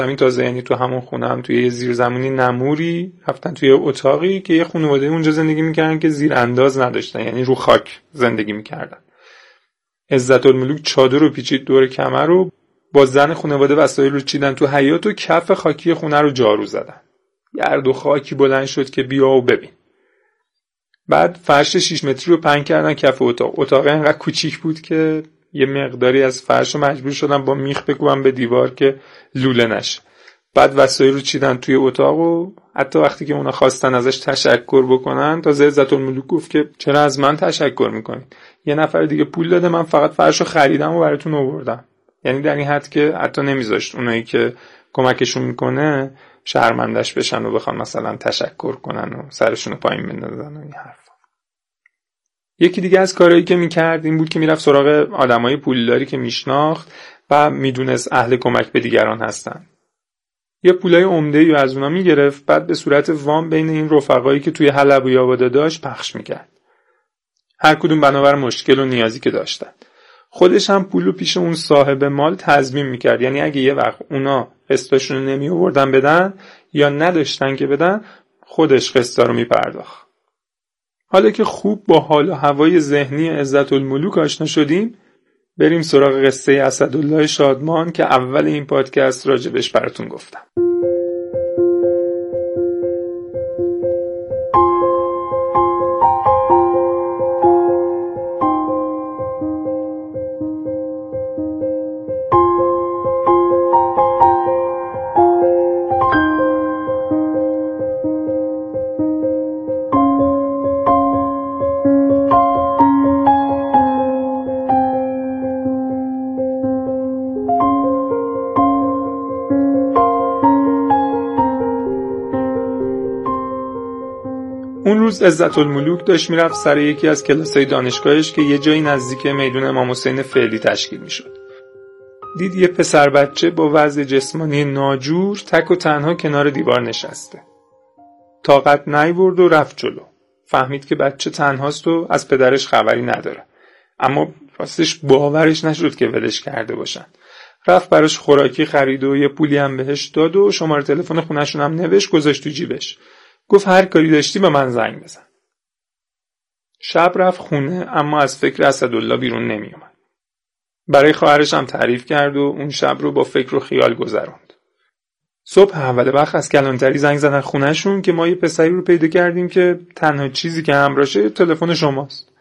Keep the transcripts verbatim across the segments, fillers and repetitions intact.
همین تازه، یعنی تو همون خونه هم توی یه زیرزمینی نموری رفتن توی اتاقی که یه خانواده اونجا زندگی میکردن که زیر انداز نداشتن، یعنی رو خاک زندگی میکردن. عزت الملوک چادر رو پیچید دور کمر رو، با زن خانواده وسایل رو چیدن تو حیاط و کف خاکی خونه رو جارو زدن. گرد و خاکی بلند شد که بیا و ببین. بعد فرش شش متری رو پهن کردن کف اتاق. اتاق اینقدر کوچیک بود که یه مقداری از فرش رو مجبور شدن با میخ بکوبن به دیوار که لوله نشه. بعد وسایل رو چیدن توی اتاق و حتی وقتی که اونا خواستن ازش تشکر بکنن، تا عزت الملوک گفت که چرا از من تشکر میکنید؟ یه نفر دیگه پول داده، من فقط فرش رو خریدم و براتون آوردم. یعنی در این حد که حتی نمیذاشت اونایی که کمکشون میکنه شرمندش بشن و بخوان مثلا تشکر کنن و سرشون رو پایین بندازن و این حرفا. یکی دیگه از کارهایی که میکرد این بود که میرفت سراغ آدمای پولداری که میشناخت و میدونست اهل کمک به دیگران هستن. یه پولای عمده‌ای از اونا میگرفت، بعد به صورت وام بین این رفقایی که توی حلب و یاباده داشت پخش میکرد. هر کدوم بنابر مشکل و نیازی که داشتن. خودش هم پولو پیش اون صاحب مال تضمین میکرد، یعنی اگه یه وقت اونا قسطاشون رو نمی آوردن بدن یا نداشتن که بدن، خودش قسطا رو میپرداخت. حالا که خوب با حال و هوای ذهنی عزت الملوک آشنا شدیم، بریم سراغ قصه اسدالله شادمان که اول این پادکست راجبش براتون گفتم. اون روز عزت الملوک داشت میرفت سر یکی از کلاسای دانشگاهش که یه جایی نزدیک میدون امام حسین فعلی تشکیل میشد. دید یه پسر بچه با وضع جسمانی ناجور تک و تنها کنار دیوار نشسته. طاقت نیورد و رفت جلو. فهمید که بچه تنهاست و از پدرش خبری نداره. اما راستش باورش نشد که ولش کرده باشن. رفت براش خوراکی خرید و یه پولی هم بهش داد و شماره تلفن خونه‌شون هم نوشت گذاشت تو جیبش. گفت هر کاری داشتی به من زنگ بزن. شب رفت خونه، اما از فکر اسدالله بیرون نمی اومد. برای خواهرش هم تعریف کرد و اون شب رو با فکر و خیال گذروند. صبح اول وقت از کلانتری زنگ زدن خونهشون که ما یه پسری رو پیدا کردیم که تنها چیزی که همراهشه تلفن شماست.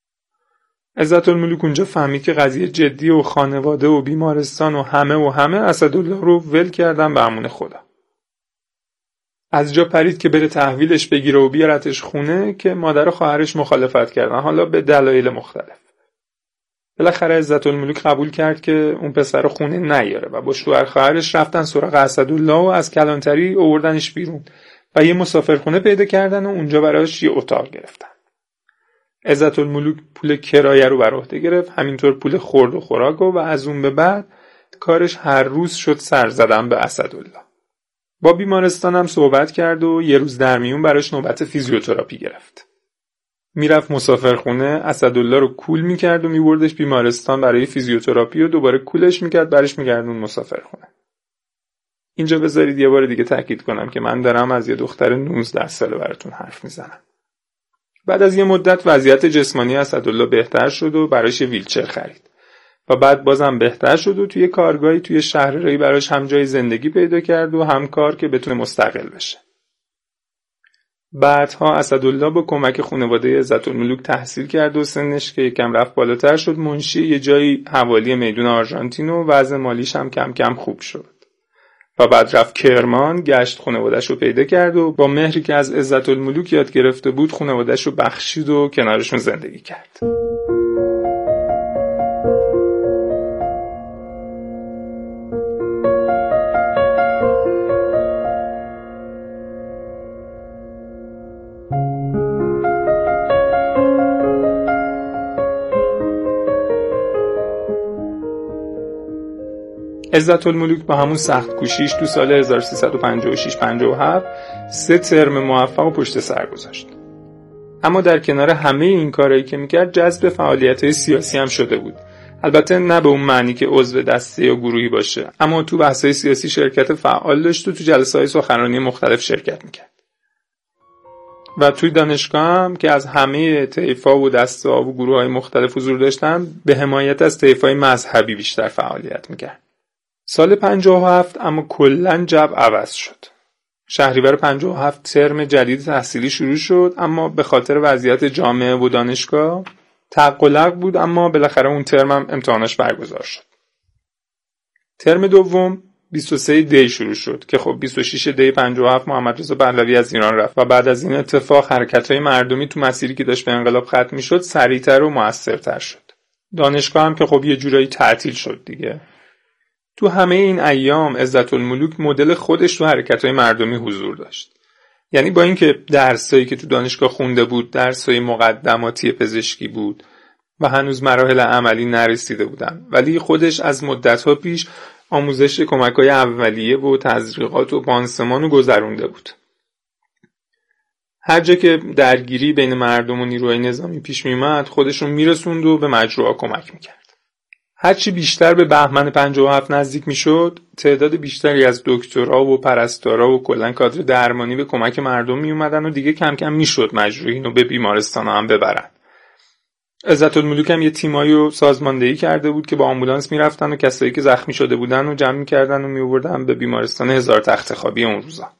عزت الملوک اونجا فهمید که قضیه جدی و خانواده و بیمارستان و همه و همه اسدالله رو ول کردن به امان خدا. از جا پرید که بره تحویلش بگیره و بیارتش خونه که مادر و خواهرش مخالفت کردن، حالا به دلایل مختلف. بالاخره عزت الملوک قبول کرد که اون پسر خونه نیاره و با شوهر خواهرش رفتن سراغ اسدالله و از کلانتری آوردنش بیرون و یه مسافرخونه پیدا کردن و اونجا براش یه اتاق گرفتن. عزت الملوک پول کرایه رو بر عهده گرفت، همینطور پول خورد و خوراک و از اون به بعد کارش هر روز شد سر زدن به اسدالله. با بیمارستان هم صحبت کرد و یه روز در میون براش نوبت فیزیوتراپی گرفت. میرفت مسافرخونه، اسدالله رو کول میکرد و میبردش بیمارستان برای فیزیوتراپی و دوباره کولش میکرد برش میگردون مسافرخونه. اینجا بذارید یه بار دیگه تاکید کنم که من دارم از یه دختر نوزده ساله براتون حرف میزنم. بعد از یه مدت وضعیت جسمانی اسدالله بهتر شد و براش ویلچر خرید. و بعد بازم بهتر شد و توی کارگاهی توی شهررایی براش هم جای زندگی پیدا کرد و هم کار که بتونه مستقل بشه. بعدها اسدالله با کمک خانواده عزت الملوک تحصیل کرد و سنش که یکم رفت بالاتر شد منشی یه جایی حوالی میدون آرژانتین و وضع مالیش هم کم کم خوب شد. و بعد رفت کرمان، گشت خانواده‌اش رو پیدا کرد و با مهری که از عزت الملوک یاد گرفته بود خانواده‌اش رو بخشید و کنارشون زندگی کرد. عزت الملوک با همون سخت کوشیش تو سال هزار و سیصد و پنجاه و شش پنجاه و هفت سه ترم موفق و پشت سر گذاشت. اما در کنار همه این کارهایی که میکرد جذب فعالیت‌های سیاسی هم شده بود. البته نه به اون معنی که عضو دسته یا گروهی باشه، اما تو بحث‌های سیاسی شرکت فعال داشت و تو جلسه‌های سخنرانی مختلف شرکت میکرد. و توی دانشگاه هم که از همه طیف‌ها و دسته‌ها و گروه‌های مختلف حضور داشتن، به حمایت از طیف‌های مذهبی بیشتر فعالیت میکرد. سال پنجاه و هفت اما کلاً جو عوض شد. شهریور پنجاه و هفت ترم جدید تحصیلی شروع شد، اما به خاطر وضعیت جامعه و دانشگاه تعقلق بود، اما بالاخره اون ترم هم امتحاناش برگزار شد. ترم دوم بیست و سه دی شروع شد که خب بیست و شش دی پنجاه و هفت محمد رضا پهلوی از ایران رفت و بعد از این اتفاق حرکت‌های مردمی تو مسیری که داشت به انقلاب ختم می‌شد سریعتر و موثرتر شد. دانشگاه هم که خب یه جورایی تعطیل شد دیگه. تو همه این ایام عزت‌الملوک مدل خودش تو حرکت‌های مردمی حضور داشت. یعنی با اینکه درسایی که تو دانشگاه خونده بود درسای مقدماتی پزشکی بود و هنوز مراحل عملی نرسیده بودن، ولی خودش از مدت‌ها پیش آموزش کمک‌های اولیه و تزریقات و پانسمان رو گذرونده بود. هر جا که درگیری بین مردم و نیروهای نظامی پیش می‌اومد خودشون میرسوند و به مجروحا کمک می‌کرد. هرچی بیشتر به بهمن پنجاه و هفت نزدیک میشد، تعداد بیشتری از دکترها و پرستارا و کلاً کادر درمانی به کمک مردم می اومدن و دیگه کم کم میشد مجروحین رو به بیمارستان‌ها هم ببرن. عزت‌الملوک هم یه تیمایی رو سازماندهی کرده بود که با آمبولانس میرفتن و کسایی که زخمی شده بودن رو جمع می‌کردن و می‌آوردن به بیمارستان هزار تخت خوابی اون روزا.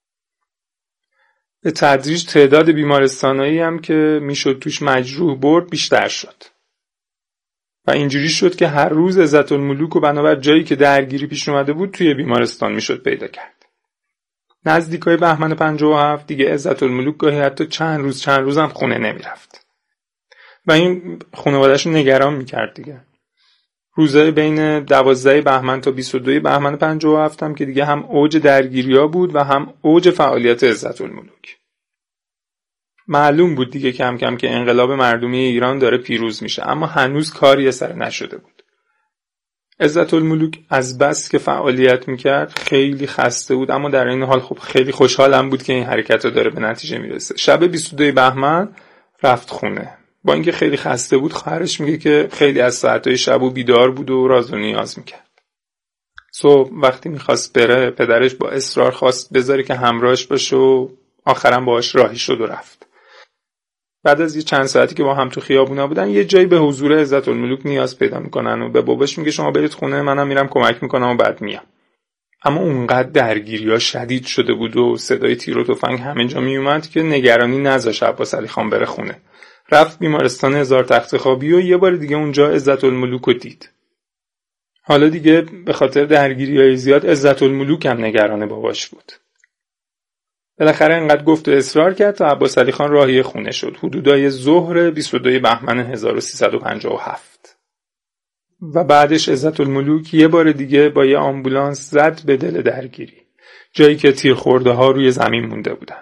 به تدریج تعداد بیمارستانایی هم که میشد توش مجروح برد بیشتر شد. و اینجوری شد که هر روز عزت‌الملوک و بنابر جایی که درگیری پیش اومده بود توی بیمارستان میشد پیدا کرد. نزدیکای بهمن پنجاه و هفت دیگه عزت‌الملوک گاهی حتی چند روز چند روز هم خونه نمیرفت. و این خانواده‌اش رو نگران میکرد دیگه. روزای بین دوازده بهمن تا بیست و دو بهمن پنجاه و هفت هم که دیگه هم اوج درگیری‌ها بود و هم اوج فعالیت عزت‌الملوک. معلوم بود دیگه کم کم که انقلاب مردمی ایران داره پیروز میشه، اما هنوز کاری سر نشده بود. عزت‌الملوک از بس که فعالیت میکرد خیلی خسته بود، اما در این حال خب خیلی خوشحالم بود که این حرکت داره به نتیجه میرسه. شب بیست و دو بهمن رفت خونه. با اینکه خیلی خسته بود، خواهرش میگه که خیلی از ساعتهای شب و بیدار بود و راز و نیاز میکرد. صبح وقتی میخواست بره، پدرش با اصرار خواست بذاره که همراهش باشه و آخرام باهاش راهی شد و رفت. بعد از یه چند ساعتی که با هم تو خیابونا بودن، یه جایی به حضور عزت‌الملوک نیاز پیدا میکنن و به باباش میگه شما برید خونه، منم میرم کمک میکنم و بعد میام. اما اونقدر درگیری‌ها شدید شده بود و صدای تیر و تفنگ همه جا میومد که نگرانی نذاشت عباس علی خان بره خونه. رفت بیمارستان هزار تخت خوابی و یه بار دیگه اونجا عزت‌الملوک رو دید. حالا دیگه به خاطر درگیری‌های زیاد عزت‌الملوک هم نگران باباش بود. بالاخره انقدر گفت و اصرار کرد تا عباس علی خان راهی خونه شد. حدودای ظهر بیست و دو بهمن هزار و سیصد و پنجاه و هفت. و بعدش عزت‌الملوک یه بار دیگه با یه آمبولانس زد به دل درگیری، جایی که تیرخورده ها روی زمین مونده بودن.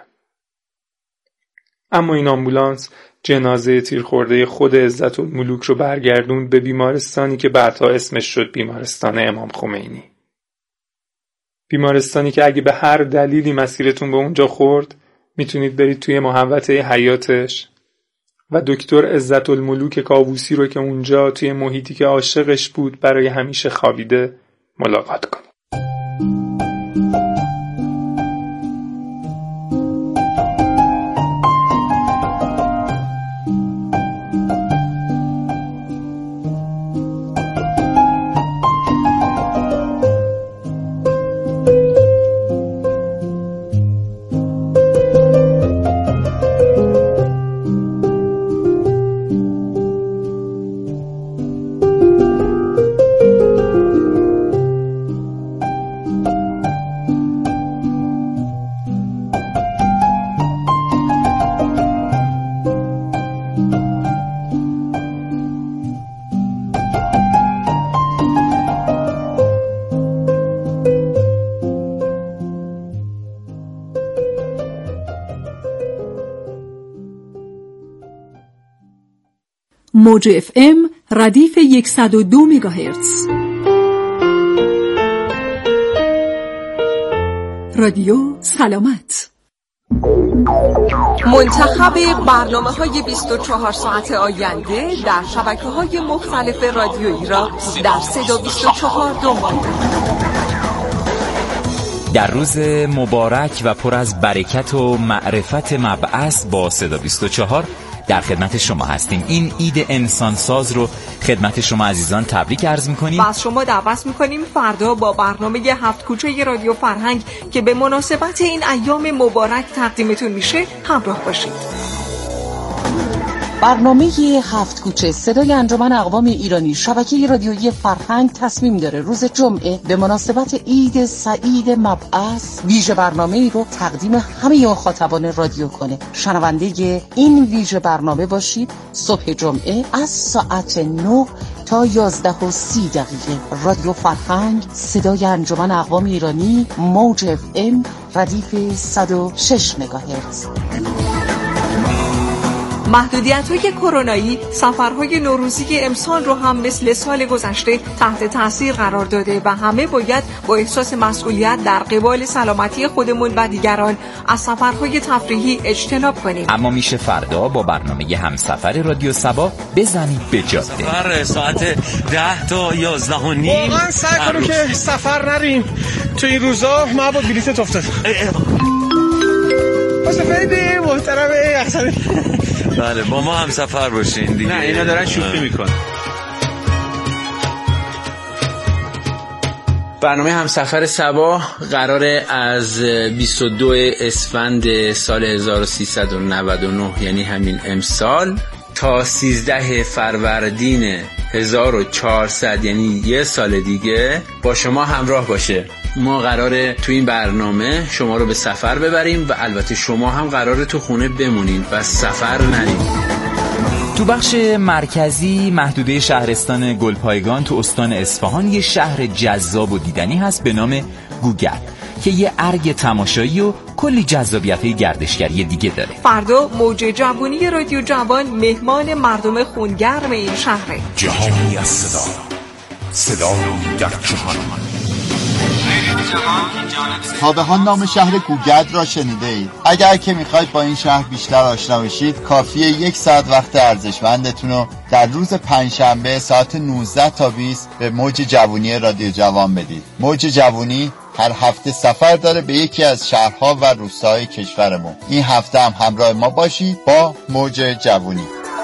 اما این آمبولانس جنازه تیرخورده خود عزت‌الملوک رو برگردوند به بیمارستانی که بعدها اسمش شد بیمارستان امام خمینی. بیمارستانی که اگه به هر دلیلی مسیرتون به اونجا خورد، میتونید برید توی محوطه حیاتش و دکتر عزت‌الملوک کاووسی رو که اونجا توی محیطی که عاشقش بود برای همیشه خوابیده ملاقات کنید. موج اف ام ردیف صد و دو مگاهرتز. رادیو سلامت. منتخب برنامه‌های بیست و چهار ساعت آینده در شبکه‌های مختلف رادیویی را در صدا بیست و چهار دنبال در روز مبارک و پر از برکت و معرفت مبعث با صدا بیست و چهار در خدمت شما هستیم. این عید انسانساز رو خدمت شما عزیزان تبریک عرض می‌کنیم و از شما دعوت می‌کنیم فردا با برنامه هفت کوچه رادیو فرهنگ که به مناسبت این ایام مبارک تقدیمتون میشه همراه باشید. برنامه هفت کوچه صدای انجمن اقوام ایرانی شبکه رادیویی فرهنگ تصمیم داره روز جمعه به مناسبت عید سعید مبعث ویژه برنامه رو تقدیم همه مخاطبان رادیو کنه. شنونده این ویژه برنامه باشید. صبح جمعه از ساعت نه تا یازده و سی دقیقه رادیو فرهنگ صدای انجمن اقوام ایرانی موج اف ام ردیف صد و شش مگاهرتز. محدودیت‌های کرونایی سفرهای نوروزی امسال رو هم مثل سال گذشته تحت تاثیر قرار داده و همه باید با احساس مسئولیت در قبال سلامتی خودمون و دیگران از سفرهای تفریحی اجتناب کنیم. اما میشه فردا با برنامه همسفر رادیو سبا بزنید به جاده. سفر ساعت ده تا یازده و نیم. واقعا سعی کنیم که سفر نریم تو این روزا. ما با بلیتت افتاد. واسه فیدی محترمه احسن. بله با ما هم سفر باشین دیگه. نه اینا دارن شوخی میکنن. برنامه همسفر سبا قراره از بیست و دو اسفند سال هزار و سیصد و نود و نه یعنی همین امسال تا سیزده فروردین هزار و چهارصد یعنی یه سال دیگه با شما همراه باشه. ما قراره تو این برنامه شما رو به سفر ببریم و البته شما هم قراره تو خونه بمونین و سفر نرین. تو بخش مرکزی محدوده شهرستان گلپایگان تو استان اصفهان یه شهر جذاب و دیدنی هست به نام گوگر که یه ارگ تماشایی و کلی جذابیت‌های گردشگری دیگه داره. فردا موج جوانی رادیو جوان مهمان مردم خونگرم این شهره. جهانی از صدا، صدایی در جهان. تا به ها نام شهر گوگرد را شنیده اید؟ اگر که میخواید با این شهر بیشتر آشنا بشید کافیه یک ساعت وقت ارزشمندتون رو در روز پنجشنبه ساعت نوزده تا بیست به موج جوانی رادیو جوان بدید. موج جوانی هر هفته سفر داره به یکی از شهرها و روستاهای کشورمون. این هفته هم همراه ما باشید با موج جوانی.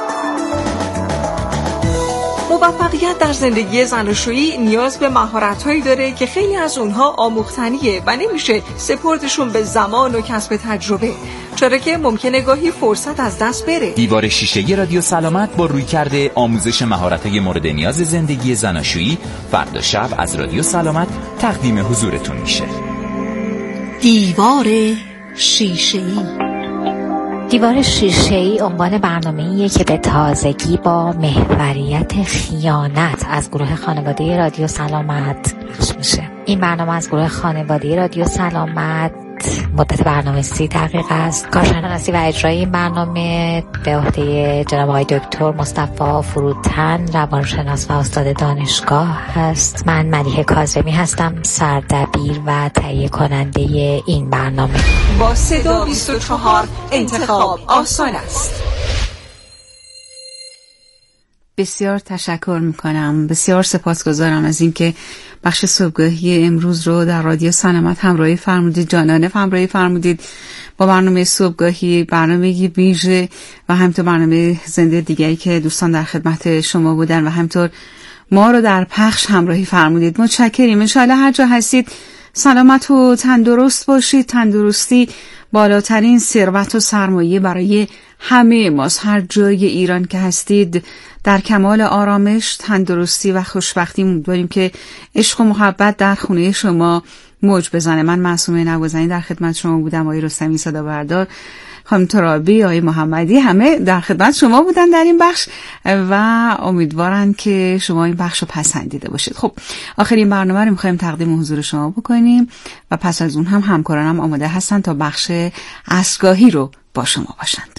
موفقیت در زندگی زناشویی نیاز به مهارت‌هایی داره که خیلی از اونها آموختنیه و نمیشه سپردشون به زمان و کسب تجربه، چرا که ممکنه گاهی فرصت از دست بره. دیوار شیشه‌ای رادیو سلامت با رویکرد آموزش مهارت‌های مورد نیاز زندگی زناشویی فردا شب از رادیو سلامت تقدیم حضورتون میشه. دیوار شیشه‌ای. دیوار شیشه‌ای عنوان برنامه‌ایه که به تازگی با محوریت خیانت از گروه خانواده رادیو سلامت پخش میشه. این برنامه از گروه خانواده رادیو سلامت مدت برنامه سی دقیقه است. کارشناسی و اجرای این برنامه به عهده جناب آقای دکتر مصطفی فروتن، روانشناس و استاد دانشگاه هست. من ملیحه کاظمی هستم، سردبیر و تهیه کننده این برنامه. با صدا بیست و چهار انتخاب آسان است. بسیار تشکر میکنم، بسیار سپاسگزارم از اینکه بخش صبحگاهی امروز رو در رادیو سلامت همراهی فرمودید، جانانه همراهی فرمودید با برنامه صبحگاهی، برنامه ویژه و همینطور برنامه زنده دیگری که دوستان در خدمت شما بودن و همینطور ما رو در پخش همراهی فرمودید. متشکریم. انشاءالله هر جا هستید سلامت و تندرست باشید. تندرستی بالاترین ثروت و سرمایه برای همه ماست. هر جای ایران که هستید در کمال آرامش، تندرستی و خوشبختی امیدواریم که عشق و محبت در خونه شما موج بزنه. من معصومه نوازنی در خدمت شما بودم. آقای رستمی صدا بردار، خانم ترابی، آقای محمدی، همه در خدمت شما بودن در این بخش و امیدوارن که شما این بخش رو پسندیده باشید. خب آخرین برنامه رو می‌خوایم تقدیم حضور شما بکنیم و پس از اون هم همکارانم آماده هستن تا بخش عصرگاهی رو با شما باشند.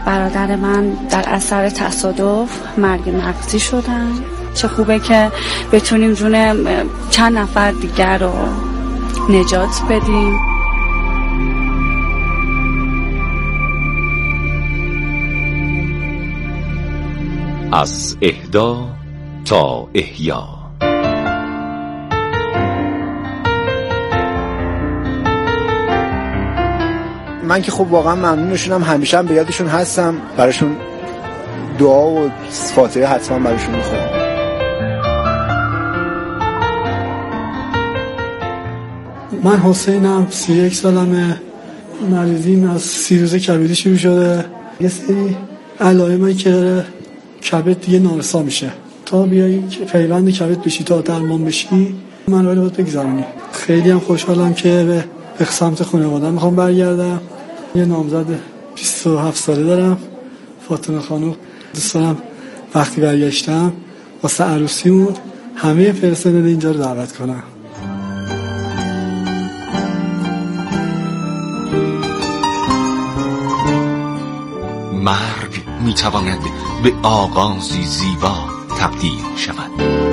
برادر من در اثر تصادف مرگ مغزی شدن. چه خوبه که بتونیم جون چند نفر دیگر رو نجات بدیم. از اهدا تا احیا. من که خب واقعا ممنونشونم، همیشه هم به یادشون هستم، براشون دعا و فاتحه حتما براشون میخونم. من حسینم، سی و یک سالمه، مریضیم از سیروزه کبدی شروع شده. یه سری علائمی که داره کبد دیگه نارسا میشه، تا بیایی که پیوند کبد بشی تا درمان بشی من رو باید بگذارونی. خیلی هم خوشحالم که به, به سمت خانواده میخوام برگردم. یه نامزد بیست و هفت ساله دارم، فاطمه خانم. دوست دارم وقتی برگشتم واسه عروسیمون همه پرسنل اینجا رو دعوت کنم. مرگ میتواند به آغازی زیبا تبدیل شود.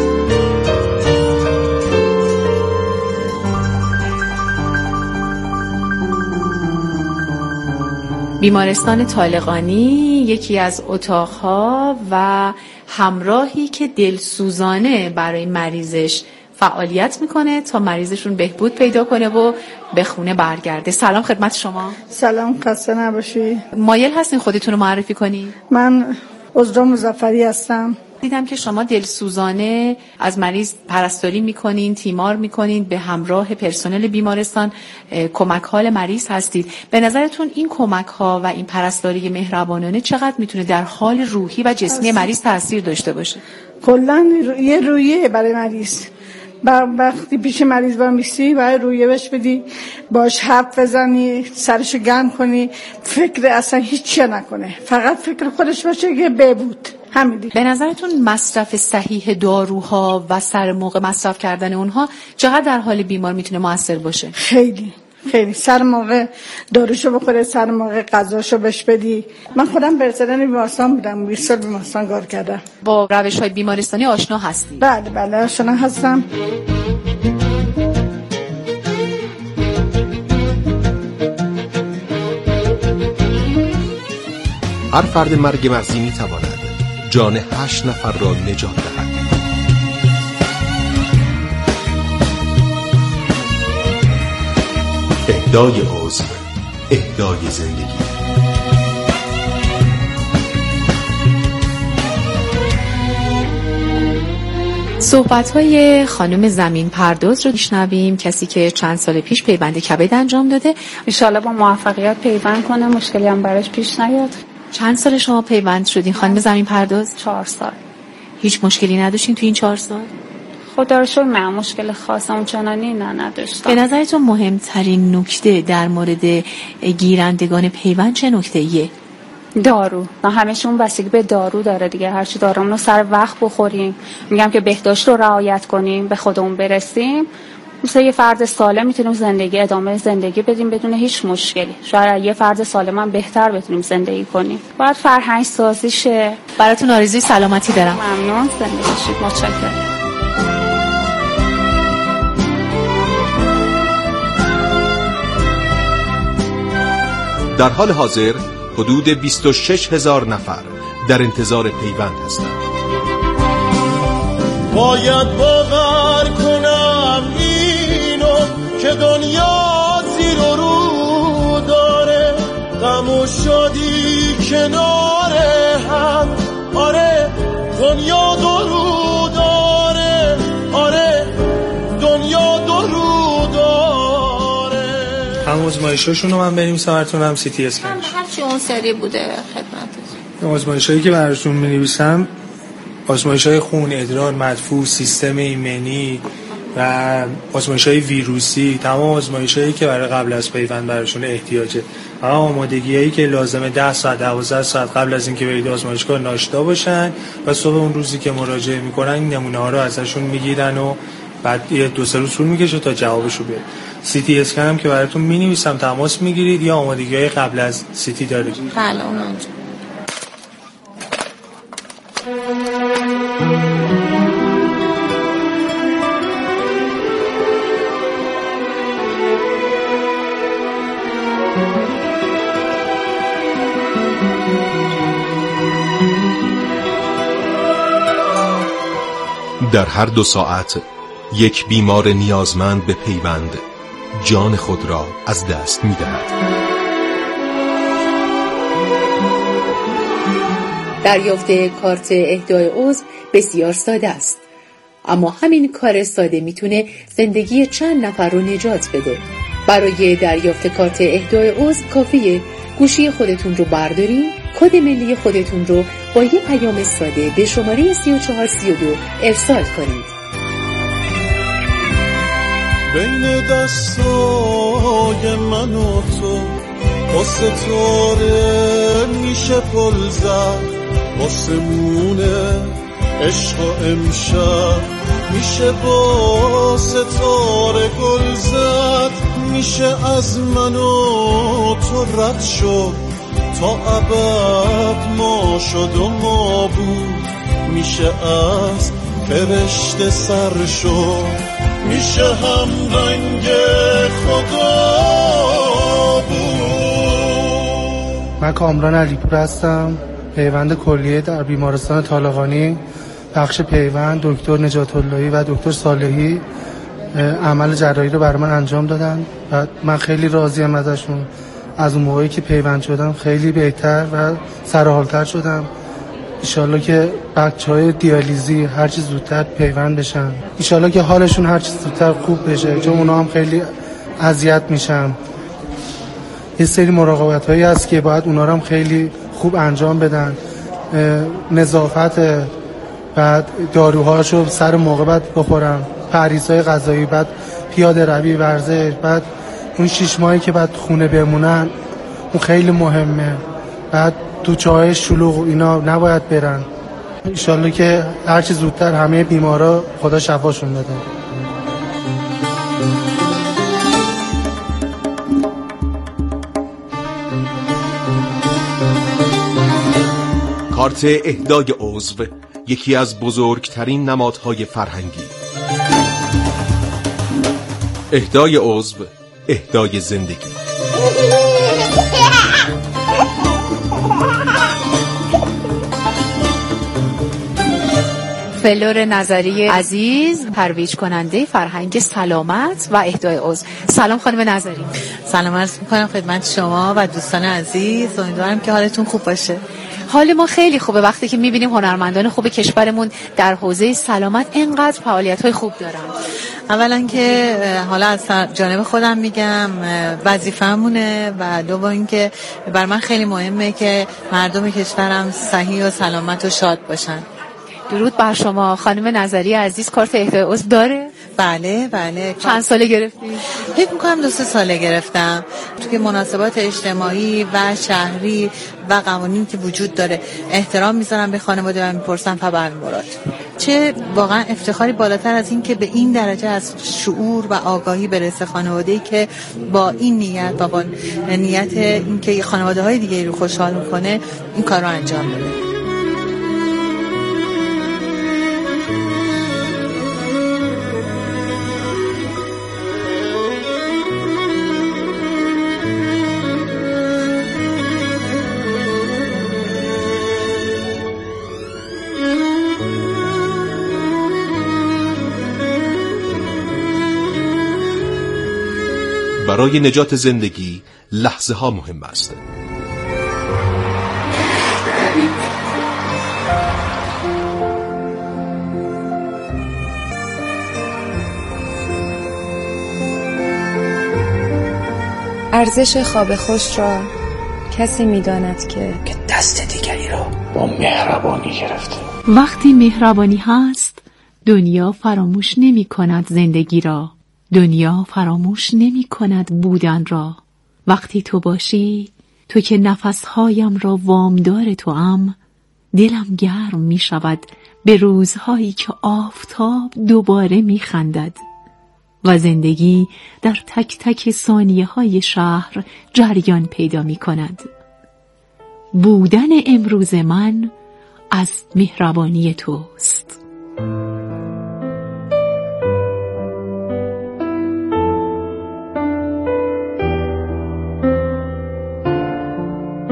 بیمارستان طالقانی یکی از اتاقها و همراهی که دلسوزانه برای مریضش فعالیت میکنه تا مریضشون بهبود پیدا کنه و به خونه برگرده. سلام خدمت شما. سلام، خسته نباشی. مایل هستین خودتون رو معرفی کنی؟ من عذرا مظفری هستم. دیدم که شما دلسوزانه از مریض پرستاری میکنین، تیمار میکنین، به همراه پرسنل بیمارستان کمک حال مریض هستید. به نظرتون این کمک ها و این پرستاری مهربانانه چقدر میتونه در حال روحی و جسمی مریض تاثیر داشته باشه؟ کلا یه رویه برای مریض. وقتی پیش مریض با میستی باید رویه بهش بدی، باش حرف بزنی، سرشو گرم کنی، فکر اصلا هیچی نکنه، فقط فکر خودش باشه که بهبود. همین. به نظرتون مصرف صحیح داروها و سر موقع مصرف کردن اونها چقدر در حال بیمار میتونه موثر باشه؟ خیلی خیلی. سر موقع داروشو بخوره، سر موقع غذاشو بهش بدی. من خودم پرسنل بیمارستان بودم، بیست سال بیمارستان کار کردم. با روش‌های بیمارستانی آشنا هستی؟ بله بله آشنا هستم. هر فرد مرگ مغزی میتواند جان هشت نفر را نجات دهد. اهدای عضو، اهدای زندگی. صحبت‌های خانم زمین پرداز رو میشنویم، کسی که چند سال پیش پیوند کبد انجام داده. انشالله با موفقیت پیوند کنه، مشکلی هم براش پیش نیاد. چند سال شما پیوند شدین خانم زمین پرداز؟ چهار سال. هیچ مشکلی نداشتین تو این چهار سال؟ خدا رو شکر من مشکل خاصم چنانی نه نداشتم. به نظرتون مهمترین نکته در مورد گیرندگان پیوند چه نکته‌ایه؟ دارو. نه همشون بستگی به دارو داره دیگه. هرچی دارمون رو سر وقت بخوریم، میگم که بهداشت رو رعایت کنیم، به خودمون برسیم، مثل یه فرد سالم میتونیم زندگی ادامه زندگی بدیم بدون هیچ مشکلی. شاید یه فرد سالم هم بهتر بتونیم زندگی کنیم. باید فرهنگ سازی شه. براتون آرزوی سلامتی دارم. ممنون، زنده باشید. متشکرم. در حال حاضر حدود بیست و شش هزار نفر در انتظار پیوند هستند. باید باور کنم اینو که دنیا زیر و رو داره، غم و شادی کنار هم. آره دنیا دو رو داره، آره دنیا دو رو داره. هم آزمایشاشون رو من بنویسم براتون، هم سی تی اسکنش، هرچی اون سری بوده خدمت. آزمایشایی که براتون می‌نویسم آزمایش‌های خون، ادرار، مدفوع، سیستم ایمنی و آزمایش‌های ویروسی، تمام آزمایش‌هایی که برای قبل از پیوند براشون احتیاجه. و آمادگی‌هایی که لازمه ده ساعت دوازده ساعت قبل از اینکه برید آزمایشگاه ناشتا باشن و صبح اون روزی که مراجعه می‌کنن این نمونه‌ها رو ازشون میگیرن و بعد یه دو سه روز طول می‌کشه تا جوابشو بیاد. سی تی اسکن هم که براتون می‌نویسم تماس می‌گیرید یا آمادگی‌های قبل از سی تی دارید؟ بله اونم. در هر دو ساعت یک بیمار نیازمند به پیوند جان خود را از دست می دهد. دریافت کارت اهدای عضو بسیار ساده است، اما همین کار ساده میتونه زندگی چند نفر رو نجات بده. برای دریافت کارت اهدای عضو کافیه گوشی خودتون رو بردارین، کد ملی خودتون رو با یه پیام ساده به شماره سی و چهار سی و دو ارسال کنید. بین دستای من و تو با ستاره میشه پل زد، آسمونه عشق و امشب میشه با ستاره گل زد، میشه از من و تو رد شد تا ابد ما شد و ما بود، میشه از فرشته سر شد، میشه هم رنگ خدا بود. من کامران علیپور هستم، پیوند کلیه در بیمارستان طالقانی، بخش پیوند. دکتر نجات اللهی و دکتر صالحی عمل جراحی رو برای من انجام دادن و من خیلی راضیم ازشون. از اون موقعی که پیوند شدم خیلی بهتر و سرحالتر شدم. ایشالله که بچهای دیالیزی هر چی زودتر پیوند بشن، ایشالله که حالشون هر چی زودتر خوب بشه، چون اونا هم خیلی اذیت میشن. یه سری مراقبت هایی هست که باید اونا رو هم خیلی خوب انجام بدن، نظافت، بعد داروهاشو سر موقع بعد بخورن، پریسای غذایی، بعد پیاده روی، ورزش، بعد اون شش ماهی که بعد خونه بمونن اون خیلی مهمه. بعد تو جای شلوغ اینا نباید برن. انشالله که هر چی زودتر همه بیمارا خدا شفاشون بده. کارت اهدای عضو یکی از بزرگترین نمادهای فرهنگی. اهدای عضو، اهدای زندگی. فلور نظری عزیز، ترویج کننده فرهنگ سلامت و اهدای عضو. سلام خانم نظری. سلام عرض می‌کنم خدمت شما و دوستان عزیز، امیدوارم که حالتون خوب باشه. حال ما خیلی خوبه وقتی که می‌بینیم هنرمندان خوب کشورمون در حوزه سلامت اینقدر فعالیت‌های خوب دارن. اولا که حالا از جانب خودم میگم وظیفه‌مونه و دوم اینکه بر من خیلی مهمه که مردم کشورم صحیح و سلامت و شاد باشن. درود بر شما خانم نظری عزیز. کارت اهدای عضو داره؟ بله بله. چند ساله گرفتی؟ فکر می‌کنم دو سه ساله گرفتم. توی مناسبات اجتماعی و شهری و قوانینی که وجود داره احترام میذارم به خانواده و میپرسم فبر مراد. چه واقعا افتخاری بالاتر از این که به این درجه از شعور و آگاهی برسه خانواده‌ای که با این نیت و با نیت اینکه خانواده‌های دیگه رو خوشحال میکنه این کار رو انجام بده. برای نجات زندگی لحظه ها مهم است. ارزش خواب خوش را کسی می‌داند که که دست دیگری را با مهربانی گرفته. وقتی مهربانی هست دنیا فراموش نمی کند زندگی را، دنیا فراموش نمی کند بودن را. وقتی تو باشی، تو که نفسهایم را وامدار توام، دلم گرم می شود به روزهایی که آفتاب دوباره می خندد و زندگی در تک تک ثانیه های شهر جریان پیدا می کند. بودن امروز من از مهربانی توست.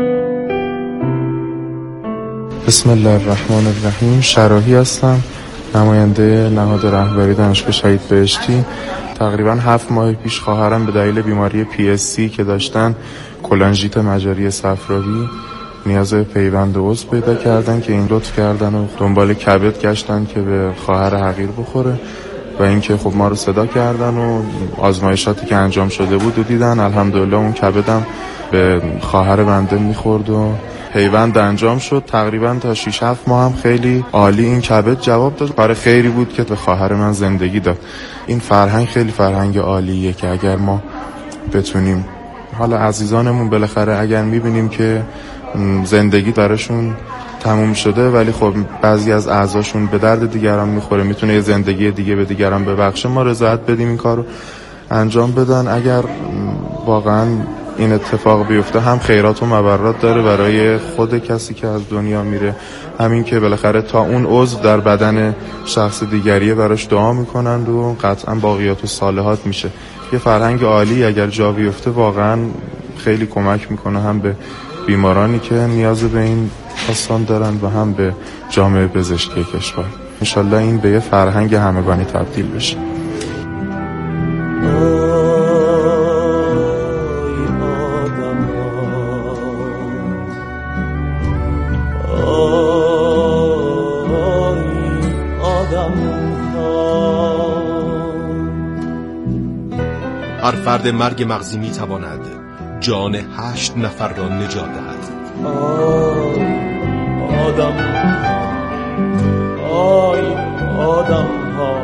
بسم الله الرحمن الرحیم. شراحی هستم، نماینده نهاد رهبری دانشگاه شهید بهشتی. تقریبا هفت ماه پیش خواهرم به دلیل بیماری پی اس سی که داشتن، کلانژیت مجاری صفراوی، نیاز به پیوند عضو پیدا کردن که این لطف کردن و دنبال کبد گشتن که به خواهر حقیر بخوره و اینکه خب ما رو صدا کردن و آزمایشاتی که انجام شده بود و دیدن الحمدلله اون کبدم به خواهر بنده میخورد و پیوند انجام شد. تقریبا تا شش هفت ماه هم خیلی عالی این کبد جواب داد. کار خیری بود که به خواهر من زندگی داد. این فرهنگ خیلی فرهنگ عالیه که اگر ما بتونیم، حالا عزیزانمون بالاخره اگر میبینیم که زندگی براشون تموم شده ولی خب بعضی از اعضاشون به درد دیگران میخوره، میتونه یه زندگی دیگه به دیگران ببخشه، ما رضایت بدیم این کارو انجام بدن. اگر واقعا این اتفاق بیفته هم خیرات و مبرات داره برای خود کسی که از دنیا میره، همین که بالاخره تا اون عضو در بدن شخص دیگریه براش دعا میکنند و قطعا باقیات و صالحات میشه. یه فرهنگ عالی اگر جا بیفته واقعا خیلی کمک میکنه، هم به بیمارانی که نیاز به این آسان دارن و هم به جامعه پزشکی کشور. انشالله این به یه فرهنگ همگانی تبدیل بشه. هر فرد مرگ مغزی می تواند جان هشت نفر را نجات دهد. آدم آی آدم ها.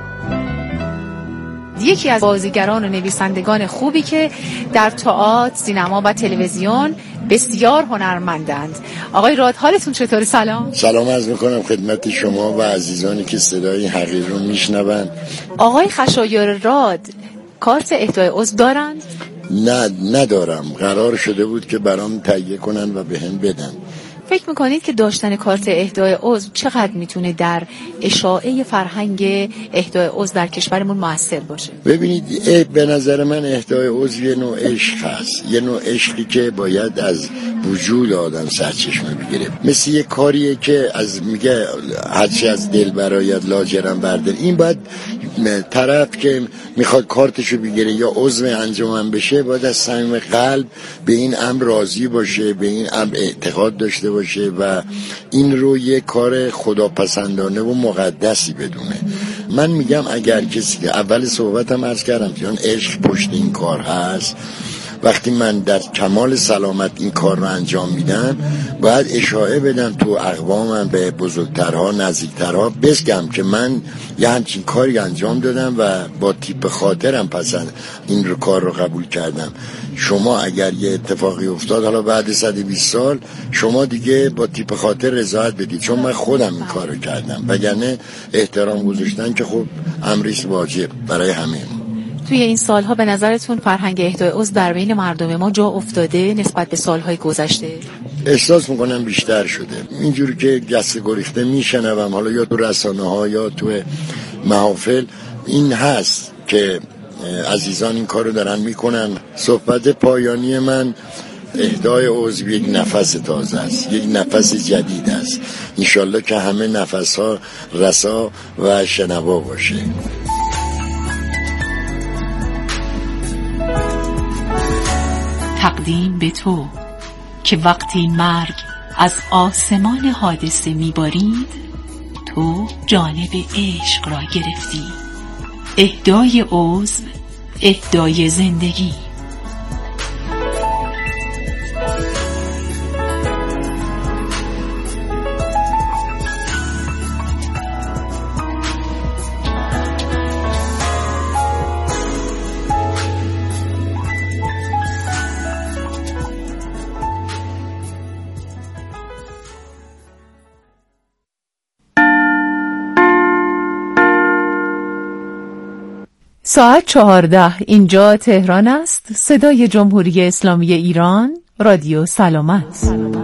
یکی از بازیگران و نویسندگان خوبی که در تئاتر، سینما و تلویزیون بسیار هنرمندند. آقای راد حالتون چطور؟ سلام. سلام عرض میکنم خدمت شما و عزیزانی که صدای حقیر رو میشنوند. آقای خشایار راد کارت اهدای عضو دارند؟ نه ندارم. قرار شده بود که برام تهیه کنن و بهم بدن. فکر میکنید که داشتن کارت اهدای عضو چقدر میتونه در اشاعه فرهنگ اهدای عضو در کشورمون موثر باشه؟ ببینید به نظر من اهدای عضو یه نوع عشق هست، یه نوع عشقی که باید از وجود آدم سرچشمه بگیره. مثل یه کاریه که از میگه هرچی از دل برایت لاجرم بردار. این باید طرف که میخواد کارتشو بگیره یا عضو انجمن بشه باید از صمیم قلب به این امر راضی باشه، به این امر اعتقاد داشته باشه و این رو یه کار خداپسندانه و مقدسی بدونه. من میگم اگر کسی که اول صحبتم عرض کردم چون عشق پشت این کار هست، وقتی من در کمال سلامت این کار رو انجام میدم باید اشاعه بدم تو اقوامم، به بزرگترها نزدیکترها بگم که من یه همچین کاری انجام دادم و با تیپ خاطرم پسند این رو کار رو قبول کردم. شما اگر یه اتفاقی افتاد حالا بعد صد و بیست سال شما دیگه با تیپ خاطر رضایت بدید چون من خودم این کار رو کردم، وگرنه احترام گذاشتن که خب امریست واجب برای همه ما. توی این سالها به نظرتون فرهنگ اهدای عضو در بین مردم ما جا افتاده نسبت به سالهای گذشته؟ احساس میکنم بیشتر شده. اینجوری که گسته گریخته میشنوم حالا یا تو رسانه ها یا تو محافل این هست که عزیزان این کارو دارن میکنن. صحبت پایانی من اهدای عضو یک نفس تازه است، یک نفس جدید است. انشالله که همه نفس ها رسا و شنوا باشه. تقدیم به تو که وقتی مرگ از آسمان حادثه میبارید تو جانب عشق را گرفتی. اهدای عضو، اهدای زندگی. ساعت چهارده، اینجا تهران است. صدای جمهوری اسلامی ایران، رادیو سلامت.